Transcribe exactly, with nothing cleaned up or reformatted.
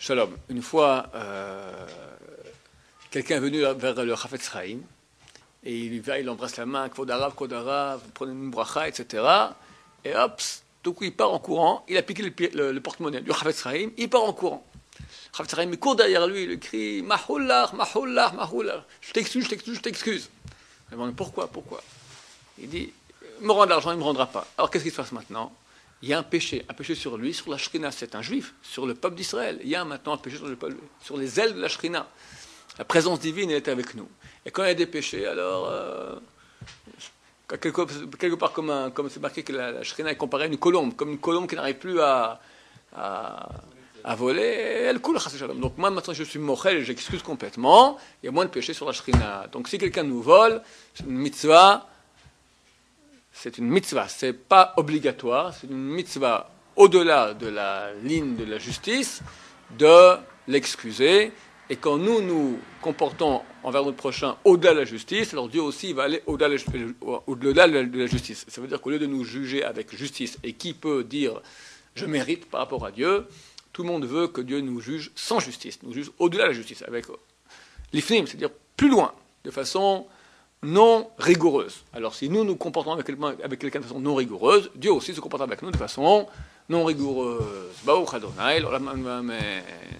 Shalom. Une fois, euh, quelqu'un est venu vers le Chafetz Chaim et il lui va, il embrasse la main, Kvod Harav, Kvod Harav, prenez une bracha, et cetera. Et hop, tout coup il part en courant, il a piqué le, le, le porte-monnaie du Chafetz Chaim, il part en courant. Le Chafetz Chaim il court derrière lui, il lui crie Mahoulach, Mahoulach, Mahoulach. Je t'excuse, je t'excuse, je t'excuse. Il demande pourquoi, pourquoi. Il dit, il me rend de l'argent, il ne me rendra pas. Alors qu'est-ce qui se passe maintenant? Il y a un péché, un péché sur lui, sur la Shrina, c'est un juif, sur le peuple d'Israël. Il y a maintenant un péché sur, le peuple, sur les ailes de la Shrina. La présence divine elle est avec nous. Et quand il y a des péchés, alors, euh, quelque, quelque part, comme, un, comme c'est marqué que la, la Shrina est comparée à une colombe, comme une colombe qui n'arrive plus à, à, à voler, elle coule. Donc moi, maintenant, je suis mochel, j'excuse complètement, il y a moins de péchés sur la Shrina. Donc si quelqu'un nous vole, c'est une mitzvah. C'est une mitzvah, c'est pas obligatoire, c'est une mitzvah au-delà de la ligne de la justice, de l'excuser. Et quand nous nous comportons envers notre prochain au-delà de la justice, alors Dieu aussi va aller au-delà de la justice. Ça veut dire qu'au lieu de nous juger avec justice, et qui peut dire je mérite par rapport à Dieu, tout le monde veut que Dieu nous juge sans justice, nous juge au-delà de la justice, avec l'ifnim, c'est-à-dire plus loin, de façon non rigoureuse. Alors si nous nous comportons avec quelqu'un, avec quelqu'un de façon non rigoureuse, Dieu aussi se comporte avec nous de façon non rigoureuse. Baruch Adonai, l'olam amen.